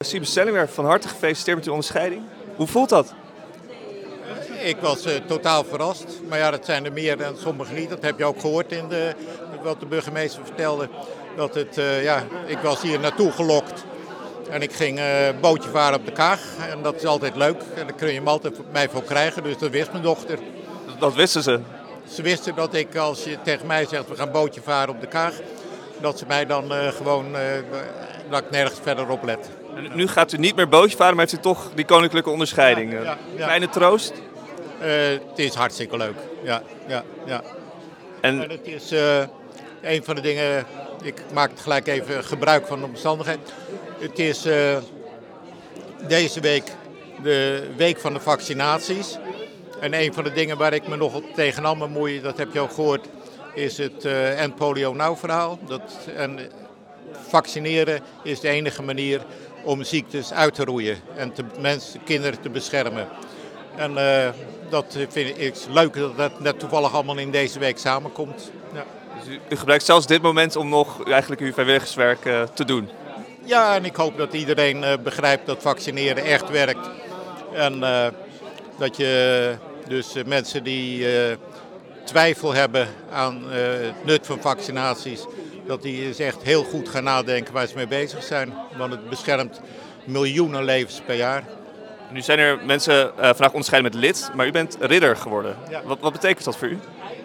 Siebe Stellingwerf, van harte gefeliciteerd met uw onderscheiding. Hoe voelt dat? Ik was totaal verrast. Maar ja, dat zijn er meer dan sommigen niet. Dat heb je ook gehoord in wat de burgemeester vertelde. Ik was hier naartoe gelokt. En ik ging bootje varen op de Kaag. En dat is altijd leuk. En daar kun je hem altijd mij voor krijgen. Dus dat wist mijn dochter. Dat wisten ze. Ze wisten dat ik, als je tegen mij zegt, we gaan bootje varen op de Kaag. Dat ze mij dan dat ik nergens verder op let. En nu gaat u niet meer bootje varen, maar heeft u toch die koninklijke onderscheiding. Ja. Kleine troost? Het is hartstikke leuk. Ja. En het is een van de dingen, ik maak gelijk even gebruik van de omstandigheid. Het is deze week de week van de vaccinaties. En een van de dingen waar ik me nog tegenaan bemoei, dat heb je ook gehoord, is het End Polio Now verhaal. Vaccineren is de enige manier om ziektes uit te roeien en kinderen te beschermen. En dat vind ik leuk dat dat net toevallig allemaal in deze week samenkomt. Ja. Dus u gebruikt zelfs dit moment om nog eigenlijk uw vrijwilligerswerk te doen? Ja, en ik hoop dat iedereen begrijpt dat vaccineren echt werkt. En dat je dus mensen die twijfel hebben aan het nut van vaccinaties, dat die eens echt heel goed gaan nadenken waar ze mee bezig zijn. Want het beschermt miljoenen levens per jaar. Nu zijn er mensen vandaag onderscheiden met lid, maar u bent ridder geworden. Ja. Wat betekent dat voor u?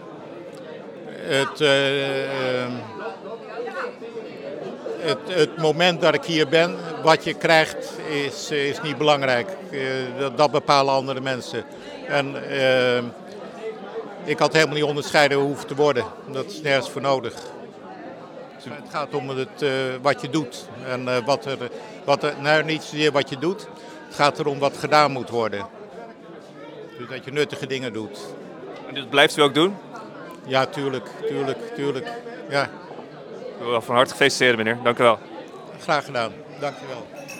Het moment dat ik hier ben, wat je krijgt, is niet belangrijk. Dat bepalen andere mensen. En ik had helemaal niet onderscheiden hoeven te worden. Dat is nergens voor nodig. Het gaat om wat je doet. En niet zozeer wat je doet. Het gaat erom wat gedaan moet worden. Dus dat je nuttige dingen doet. En dit blijft u ook doen? Ja, tuurlijk. Ja. Ik wil wel van harte feliciteren, meneer. Dank u wel. Graag gedaan. Dank je wel.